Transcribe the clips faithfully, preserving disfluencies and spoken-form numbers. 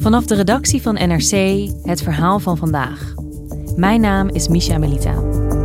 Vanaf de redactie van N R C, het verhaal van vandaag. Mijn naam is Misha Melita.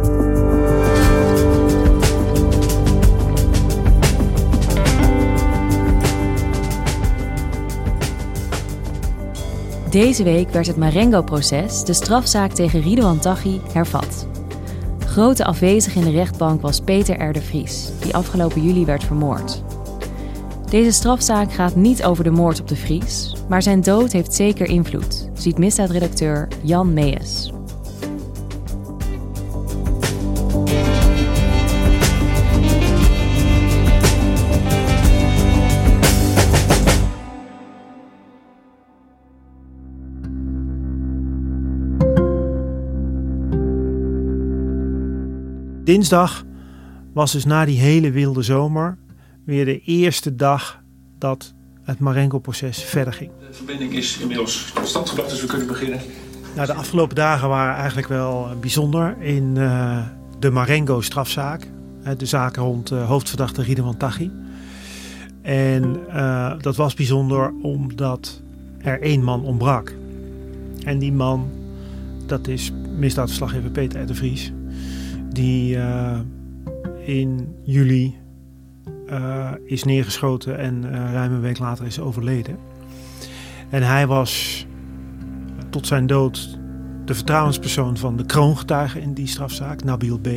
Deze week werd het Marengo-proces, de strafzaak tegen Ridouan Taghi, hervat. Grote afwezige in de rechtbank was Peter R. de Vries, die afgelopen juli werd vermoord. Deze strafzaak gaat niet over de moord op de Vries, maar zijn dood heeft zeker invloed, ziet misdaadredacteur Jan Meijers. Dinsdag was dus na die hele wilde zomer weer de eerste dag dat het Marengo-proces verder ging. De verbinding is inmiddels tot stand gebracht, dus we kunnen beginnen. Nou, de afgelopen dagen waren eigenlijk wel bijzonder in uh, de Marengo-strafzaak. Uh, de zaak rond uh, hoofdverdachte Ridouan Taghi. En uh, dat was bijzonder omdat er één man ontbrak. En die man, dat is misdaadverslaggever Peter R. de Vries. Die uh, in juli uh, is neergeschoten en uh, ruim een week later is overleden. En hij was tot zijn dood de vertrouwenspersoon van de kroongetuige in die strafzaak, Nabil B.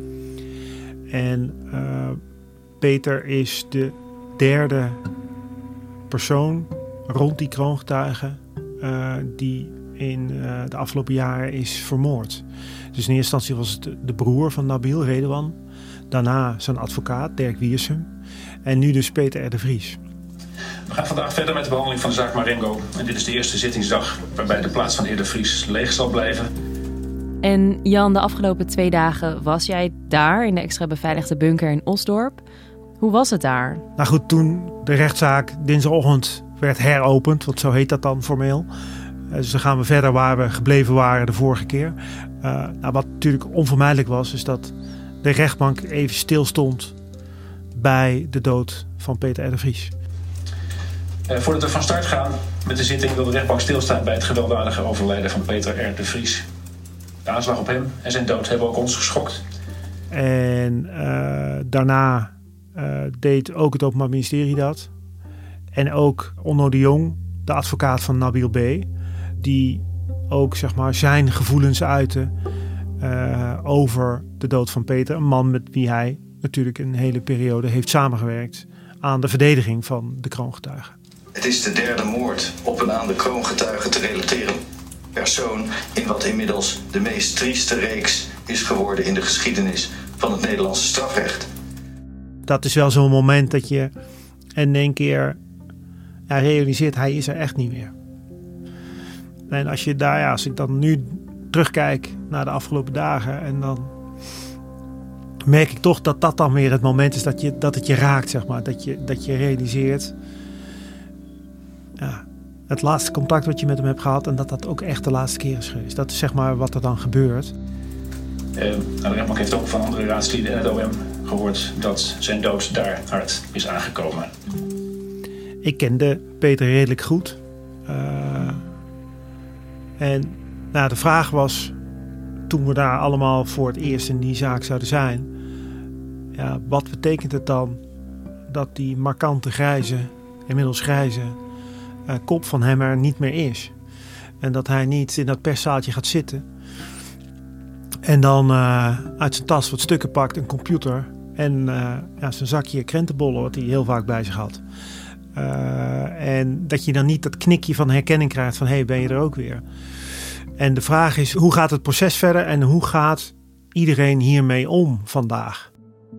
En uh, Peter is de derde persoon rond die kroongetuige uh, die in uh, de afgelopen jaren is vermoord. Dus in eerste instantie was het de broer van Nabil, Ridouan. Daarna zijn advocaat, Dirk Wiersum. En nu dus Peter R. de Vries. We gaan vandaag verder met de behandeling van de zaak Marengo. En dit is de eerste zittingsdag waarbij de plaats van heer de Vries leeg zal blijven. En Jan, de afgelopen twee dagen was jij daar in de extra beveiligde bunker in Osdorp. Hoe was het daar? Nou goed, toen de rechtszaak dinsdagochtend werd heropend, want zo heet dat dan formeel. Dus dan gaan we verder waar we gebleven waren de vorige keer. Uh, nou, wat natuurlijk onvermijdelijk was, is dat de rechtbank even stilstond bij de dood van Peter R. de Vries. Uh, voordat we van start gaan met de zitting wil de rechtbank stilstaan bij het gewelddadige overlijden van Peter R. de Vries. De aanslag op hem en zijn dood hebben ook ons geschokt. En uh, daarna uh, deed ook het Openbaar Ministerie dat. En ook Onno de Jong, de advocaat van Nabil B., die ook zeg maar zijn gevoelens uitte uh, over de dood van Peter. Een man met wie hij natuurlijk een hele periode heeft samengewerkt aan de verdediging van de kroongetuige. Het is de derde moord op een aan de kroongetuige te relateren persoon in wat inmiddels de meest trieste reeks is geworden in de geschiedenis van het Nederlandse strafrecht. Dat is wel zo'n moment dat je in één keer ja, realiseert, hij is er echt niet meer. En als je daar, ja, als ik dan nu terugkijk naar de afgelopen dagen, en dan merk ik toch dat dat dan weer het moment is dat, je, dat het je raakt, zeg maar. Dat je, dat je realiseert, ja, het laatste contact wat je met hem hebt gehad, en dat dat ook echt de laatste keer is geweest. Dat is zeg maar wat er dan gebeurt. Uh, de rechtbank heeft ook van andere raadslieden en het O M gehoord dat zijn dood daar hard is aangekomen. Ik kende Peter redelijk goed. Uh, En nou, de vraag was, toen we daar allemaal voor het eerst in die zaak zouden zijn, ja, wat betekent het dan dat die markante grijze, inmiddels grijze, uh, kop van hem er niet meer is? En dat hij niet in dat perszaaltje gaat zitten en dan uh, uit zijn tas wat stukken pakt, een computer en uh, ja, zijn zakje krentenbollen, wat hij heel vaak bij zich had. Uh, en dat je dan niet dat knikje van herkenning krijgt van hé, hey, ben je er ook weer? En de vraag is, hoe gaat het proces verder en hoe gaat iedereen hiermee om vandaag?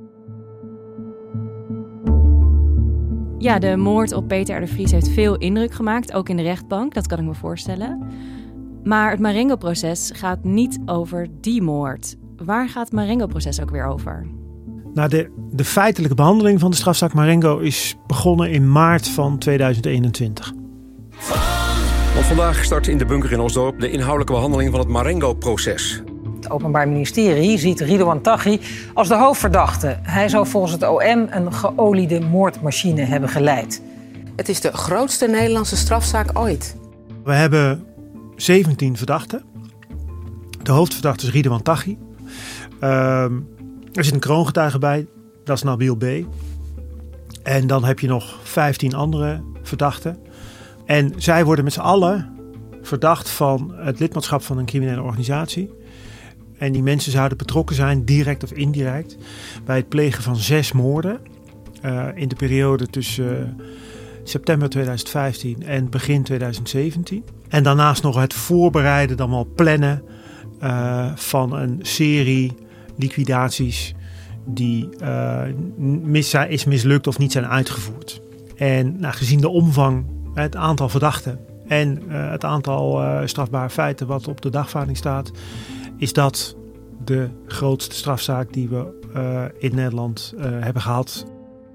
Ja, de moord op Peter R. de Vries heeft veel indruk gemaakt, ook in de rechtbank, dat kan ik me voorstellen. Maar het Marengo-proces gaat niet over die moord. Waar gaat het Marengo-proces ook weer over? Nou, de, de feitelijke behandeling van de strafzaak Marengo is begonnen in maart van tweeduizend eenentwintig. Want vandaag start in de bunker in Osdorp de inhoudelijke behandeling van het Marengo-proces. Het Openbaar Ministerie ziet Ridouan Taghi als de hoofdverdachte. Hij zou volgens het O M een geoliede moordmachine hebben geleid. Het is de grootste Nederlandse strafzaak ooit. We hebben zeventien verdachten. De hoofdverdachte is Ridouan Taghi. Um, er zit een kroongetuige bij, dat is Nabil B. En dan heb je nog vijftien andere verdachten. En zij worden met z'n allen verdacht van het lidmaatschap van een criminele organisatie. En die mensen zouden betrokken zijn, direct of indirect, bij het plegen van zes moorden. Uh, in de periode tussen uh, september tweeduizend vijftien en begin tweeduizend zeventien. En daarnaast nog het voorbereiden, dan wel plannen uh, van een serie liquidaties die uh, mis, is mislukt of niet zijn uitgevoerd. En nou, gezien de omvang, het aantal verdachten en uh, het aantal uh, strafbare feiten wat op de dagvaarding staat, is dat de grootste strafzaak die we uh, in Nederland uh, hebben gehad.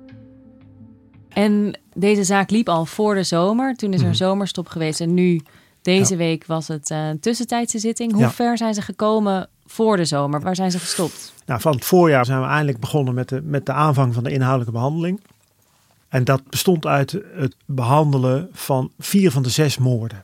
En deze zaak liep al voor de zomer. Toen is er een zomerstop geweest en nu, deze ja. week, was het uh, een tussentijdse zitting. Hoe ja. ver zijn ze gekomen voor de zomer? Waar zijn ze gestopt? Nou, van het voorjaar zijn we eindelijk begonnen met de, met de aanvang van de inhoudelijke behandeling. En dat bestond uit het behandelen van vier van de zes moorden.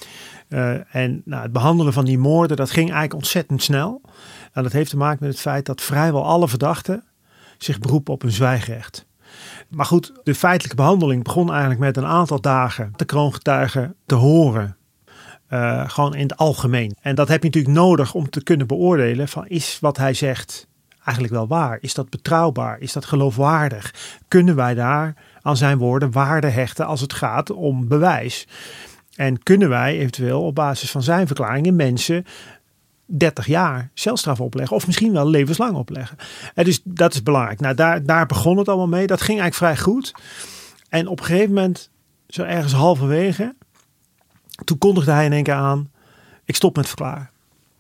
Uh, en nou, het behandelen van die moorden, dat ging eigenlijk ontzettend snel. En dat heeft te maken met het feit dat vrijwel alle verdachten zich beroepen op hun zwijgrecht. Maar goed, de feitelijke behandeling begon eigenlijk met een aantal dagen de kroongetuigen te horen. Uh, gewoon in het algemeen. En dat heb je natuurlijk nodig om te kunnen beoordelen van, is wat hij zegt eigenlijk wel waar? Is dat betrouwbaar? Is dat geloofwaardig? Kunnen wij daar aan zijn woorden waarde hechten als het gaat om bewijs? En kunnen wij eventueel op basis van zijn verklaringen mensen dertig jaar celstraf opleggen of misschien wel levenslang opleggen? En dus dat is belangrijk. Nou, daar, daar begon het allemaal mee. Dat ging eigenlijk vrij goed. En op een gegeven moment, zo ergens halverwege, toen kondigde hij in één keer aan, ik stop met verklaren.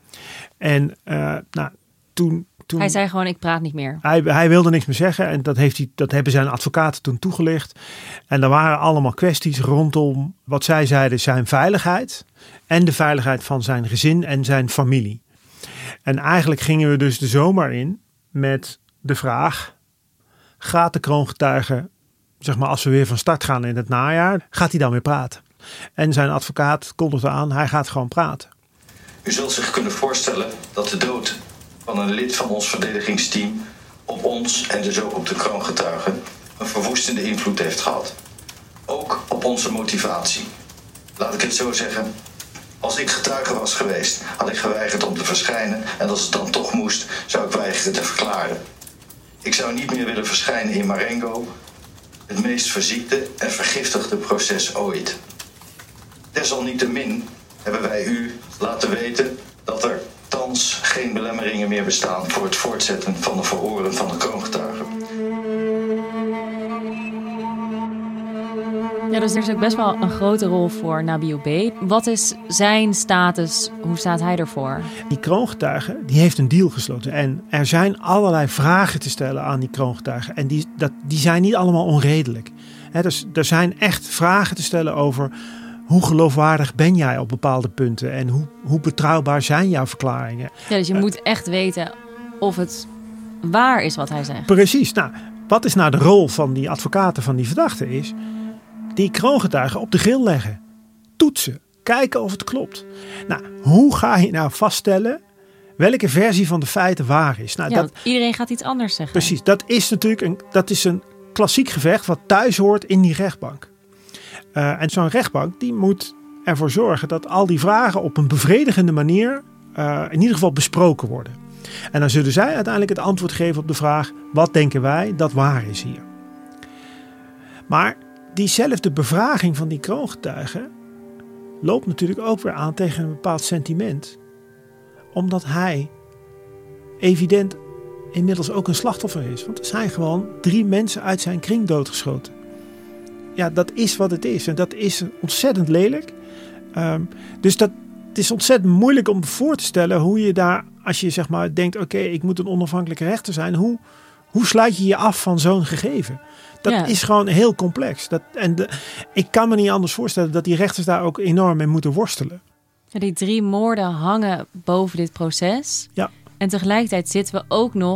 En uh, nou, toen... Toen, hij zei gewoon, ik praat niet meer. Hij, hij wilde niks meer zeggen en dat, heeft hij, dat hebben zijn advocaten toen toegelicht. En er waren allemaal kwesties rondom wat zij zeiden zijn veiligheid en de veiligheid van zijn gezin en zijn familie. En eigenlijk gingen we dus de zomer in met de vraag, gaat de kroongetuige, zeg maar als we weer van start gaan in het najaar, gaat hij dan weer praten? En zijn advocaat kondigde aan, hij gaat gewoon praten. U zult zich kunnen voorstellen dat de dood van een lid van ons verdedigingsteam op ons en dus ook op de kroongetuigen een verwoestende invloed heeft gehad. Ook op onze motivatie. Laat ik het zo zeggen. Als ik getuige was geweest, had ik geweigerd om te verschijnen en als het dan toch moest, zou ik weigeren te verklaren. Ik zou niet meer willen verschijnen in Marengo, het meest verziekte en vergiftigde proces ooit. Desalniettemin hebben wij u laten weten dat er thans geen belemmeringen meer bestaan voor het voortzetten van de verhoren van de kroongetuigen. Ja, dus er is ook best wel een grote rol voor Nabil B. Wat is zijn status? Hoe staat hij ervoor? Die kroongetuige die heeft een deal gesloten. En er zijn allerlei vragen te stellen aan die kroongetuigen. En die, dat, die zijn niet allemaal onredelijk. He, dus er zijn echt vragen te stellen over hoe geloofwaardig ben jij op bepaalde punten? En hoe, hoe betrouwbaar zijn jouw verklaringen? Ja, dus je uh, moet echt weten of het waar is wat hij zegt. Precies. Nou, wat is nou de rol van die advocaten van die verdachte is? Die kroongetuigen op de grill leggen. Toetsen. Kijken of het klopt. Nou, hoe ga je nou vaststellen welke versie van de feiten waar is? Nou, ja, dat, iedereen gaat iets anders zeggen. Precies. Dat is natuurlijk een, dat is een klassiek gevecht wat thuis hoort in die rechtbank. Uh, en zo'n rechtbank die moet ervoor zorgen dat al die vragen op een bevredigende manier uh, in ieder geval besproken worden. En dan zullen zij uiteindelijk het antwoord geven op de vraag, wat denken wij dat waar is hier? Maar diezelfde bevraging van die kroongetuigen loopt natuurlijk ook weer aan tegen een bepaald sentiment. Omdat hij evident inmiddels ook een slachtoffer is. Want er zijn gewoon drie mensen uit zijn kring doodgeschoten. Ja, dat is wat het is. En dat is ontzettend lelijk. Um, dus dat, het is ontzettend moeilijk om voor te stellen hoe je daar, als je zeg maar denkt, oké, okay, ik moet een onafhankelijke rechter zijn. Hoe, hoe sluit je je af van zo'n gegeven? Dat ja. is gewoon heel complex. Dat, en de, ik kan me niet anders voorstellen dat die rechters daar ook enorm mee moeten worstelen. Ja, die drie moorden hangen boven dit proces. Ja. En tegelijkertijd zitten we ook nog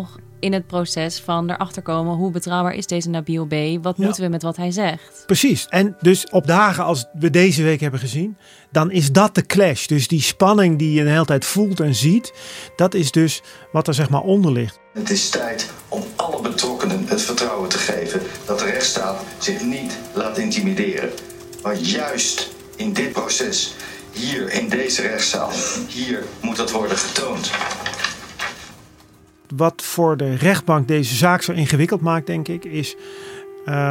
in het proces van erachter komen hoe betrouwbaar is deze Nabil B. Wat Ja. moeten we met wat hij zegt? Precies. En dus op dagen als we deze week hebben gezien, dan is dat de clash. Dus die spanning die je de hele tijd voelt en ziet, dat is dus wat er zeg maar onder ligt. Het is tijd om alle betrokkenen het vertrouwen te geven dat de rechtsstaat zich niet laat intimideren. Maar juist in dit proces, hier in deze rechtszaal, hier moet dat worden getoond. Wat voor de rechtbank deze zaak zo ingewikkeld maakt, denk ik, is uh,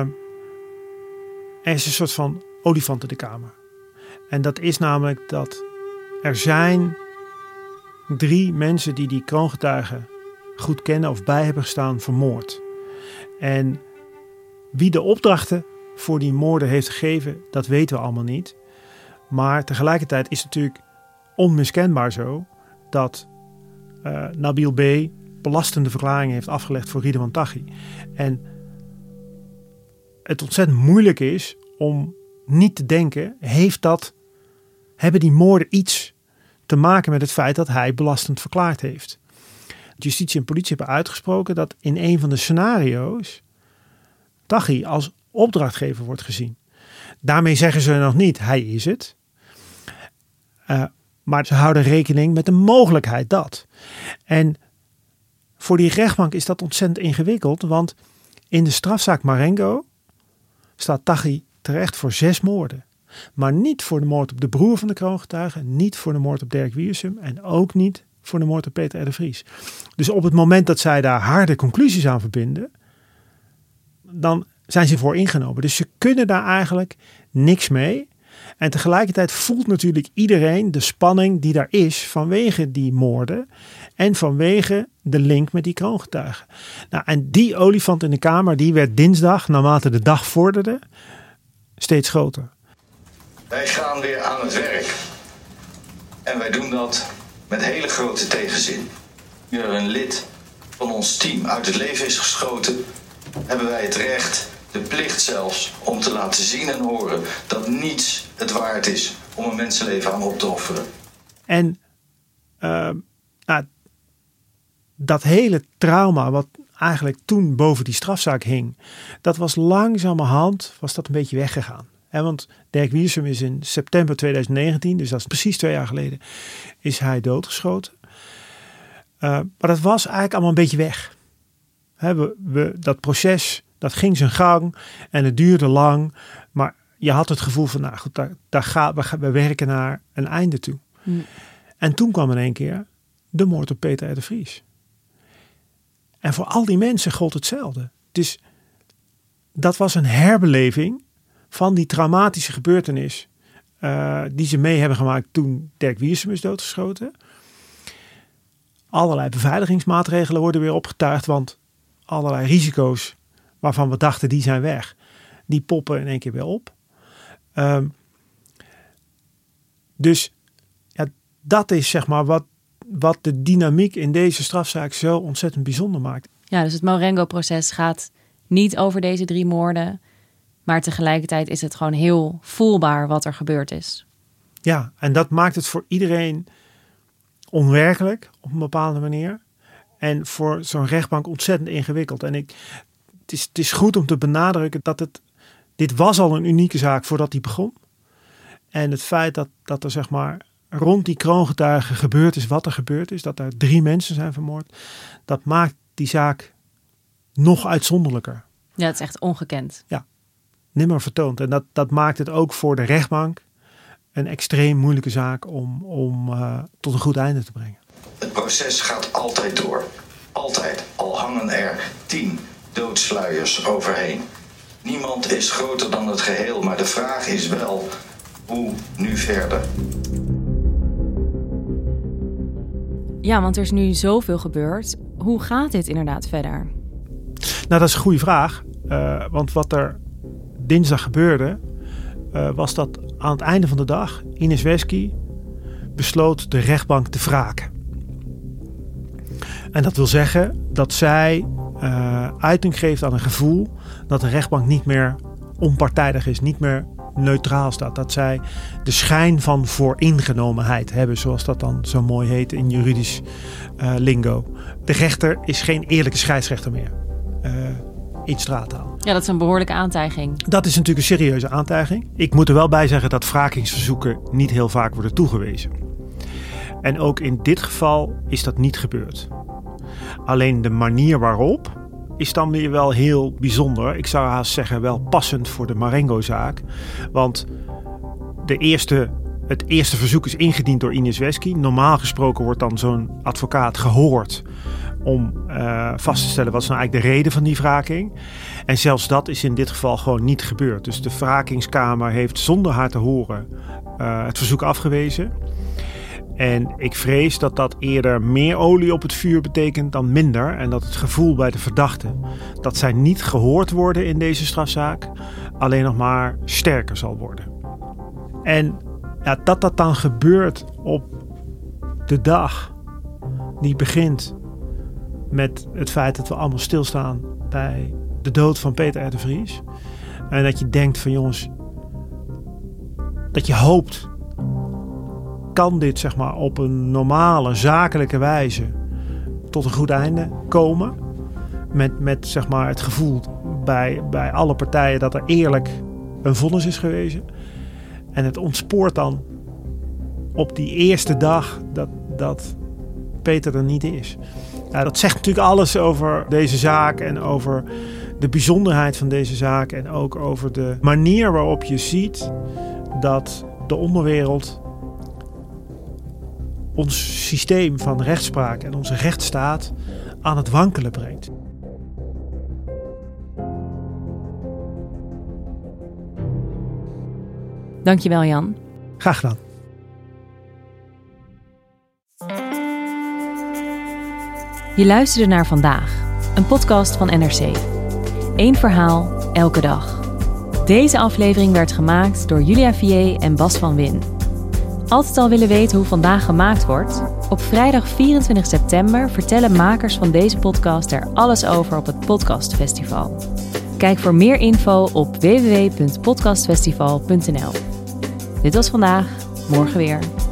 er is een soort van olifant in de kamer. En dat is namelijk dat er zijn drie mensen die die kroongetuigen goed kennen of bij hebben gestaan vermoord. En wie de opdrachten voor die moorden heeft gegeven, dat weten we allemaal niet. Maar tegelijkertijd is het natuurlijk onmiskenbaar zo dat uh, Nabil B. belastende verklaringen heeft afgelegd voor Ridwan Taghi. En het ontzettend moeilijk is om niet te denken, heeft dat, hebben die moorden iets te maken met het feit dat hij belastend verklaard heeft. Justitie en politie hebben uitgesproken dat in een van de scenario's Taghi als opdrachtgever wordt gezien. Daarmee zeggen ze nog niet, hij is het. Uh, maar ze houden rekening met de mogelijkheid dat. En voor die rechtbank is dat ontzettend ingewikkeld, want in de strafzaak Marengo staat Taghi terecht voor zes moorden. Maar niet voor de moord op de broer van de kroongetuige, niet voor de moord op Dirk Wiersum en ook niet voor de moord op Peter R. de Vries. Dus op het moment dat zij daar harde conclusies aan verbinden, dan zijn ze voor ingenomen. Dus ze kunnen daar eigenlijk niks mee. En tegelijkertijd voelt natuurlijk iedereen de spanning die daar is vanwege die moorden en vanwege de link met die kroongetuigen. Nou, en die olifant in de kamer, die werd dinsdag, naarmate de dag vorderde, steeds groter. Wij gaan weer aan het werk. En wij doen dat met hele grote tegenzin. Nu er een lid van ons team uit het leven is geschoten, hebben wij het recht, de plicht zelfs, om te laten zien en horen dat niets het waard is om een mensenleven aan op te offeren. En uh, nou, dat hele trauma wat eigenlijk toen boven die strafzaak hing, dat was langzamerhand was dat een beetje weggegaan. He, want Dirk Wiersum is in september twintig negentien, dus dat is precies twee jaar geleden, is hij doodgeschoten. Uh, maar dat was eigenlijk allemaal een beetje weg. He, we, we, dat proces, dat ging zijn gang en het duurde lang. Maar je had het gevoel van, nou goed, daar, daar gaan we, we werken naar een einde toe. Mm. En toen kwam in één keer de moord op Peter R. de Vries. En voor al die mensen gold hetzelfde. Dus dat was een herbeleving van die traumatische gebeurtenis uh, die ze mee hebben gemaakt toen Dirk Wiersum is doodgeschoten. Allerlei beveiligingsmaatregelen worden weer opgetuigd, want allerlei risico's waarvan we dachten die zijn weg, die poppen in één keer weer op. Um, dus ja, dat is zeg maar wat, wat de dynamiek in deze strafzaak zo ontzettend bijzonder maakt. Ja, dus het Marengo-proces gaat niet over deze drie moorden, maar tegelijkertijd is het gewoon heel voelbaar wat er gebeurd is. Ja, en dat maakt het voor iedereen onwerkelijk op een bepaalde manier. En voor zo'n rechtbank ontzettend ingewikkeld. En ik, het, is, het is goed om te benadrukken dat het, dit was al een unieke zaak voordat die begon. En het feit dat, dat er zeg maar rond die kroongetuigen gebeurd is wat er gebeurd is, dat er drie mensen zijn vermoord, dat maakt die zaak nog uitzonderlijker. Ja, het is echt ongekend. Ja, nimmer vertoond. En dat, dat maakt het ook voor de rechtbank een extreem moeilijke zaak om, om uh, tot een goed einde te brengen. Het proces gaat altijd door. Altijd. Al hangen er tien doodsluiers overheen. Niemand is groter dan het geheel, maar de vraag is wel, hoe nu verder? Ja, want er is nu zoveel gebeurd. Hoe gaat dit inderdaad verder? Nou, dat is een goede vraag. Uh, want wat er dinsdag gebeurde, uh, was dat aan het einde van de dag Ines Wesky besloot de rechtbank te wraken. En dat wil zeggen dat zij uh, uiting geeft aan een gevoel dat de rechtbank niet meer onpartijdig is, niet meer neutraal staat. Dat zij de schijn van vooringenomenheid hebben, zoals dat dan zo mooi heet in juridisch uh, lingo. De rechter is geen eerlijke scheidsrechter meer uh, in straattaal. Ja, dat is een behoorlijke aantijging. Dat is natuurlijk een serieuze aantijging. Ik moet er wel bij zeggen dat wrakingsverzoeken niet heel vaak worden toegewezen. En ook in dit geval is dat niet gebeurd. Alleen de manier waarop is dan weer wel heel bijzonder. Ik zou haast zeggen wel passend voor de Marengo-zaak. Want de eerste, het eerste verzoek is ingediend door Ines Wesky. Normaal gesproken wordt dan zo'n advocaat gehoord om uh, vast te stellen wat is nou eigenlijk de reden van die wraking. En zelfs dat is in dit geval gewoon niet gebeurd. Dus de wrakingskamer heeft zonder haar te horen uh, het verzoek afgewezen. En ik vrees dat dat eerder meer olie op het vuur betekent dan minder. En dat het gevoel bij de verdachten dat zij niet gehoord worden in deze strafzaak alleen nog maar sterker zal worden. En ja, dat dat dan gebeurt op de dag die begint met het feit dat we allemaal stilstaan bij de dood van Peter R. de Vries. En dat je denkt van jongens, dat je hoopt, kan dit zeg maar op een normale, zakelijke wijze tot een goed einde komen. Met, met zeg maar het gevoel bij, bij alle partijen dat er eerlijk een vonnis is gewezen. En het ontspoort dan op die eerste dag dat, dat Peter er niet is. Ja, dat zegt natuurlijk alles over deze zaak en over de bijzonderheid van deze zaak. En ook over de manier waarop je ziet dat de onderwereld ons systeem van rechtspraak en onze rechtsstaat aan het wankelen brengt. Dankjewel, Jan. Graag gedaan. Je luisterde naar Vandaag, een podcast van N R C. Eén verhaal, elke dag. Deze aflevering werd gemaakt door Julia Vier en Bas van Win. Altijd al willen weten hoe Vandaag gemaakt wordt? Op vrijdag vierentwintig september vertellen makers van deze podcast er alles over op het Podcastfestival. Kijk voor meer info op w w w punt podcastfestival punt n l. Dit was Vandaag, morgen weer.